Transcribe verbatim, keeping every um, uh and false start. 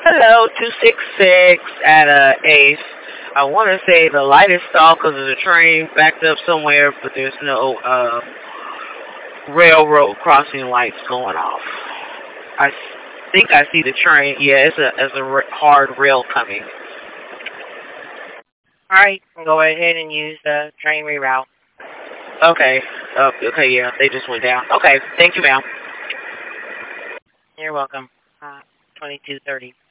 Hello, two six six at uh, Ace. I want to say the light is off because the train backed up somewhere, but there's no uh, railroad crossing lights going off. I think I see the train. Yeah, it's a, it's a r- hard rail coming. Alright, go ahead and use the train reroute. Okay. Uh, okay, yeah, they just went down. Okay, thank you, ma'am. You're welcome. Uh, twenty-two thirty.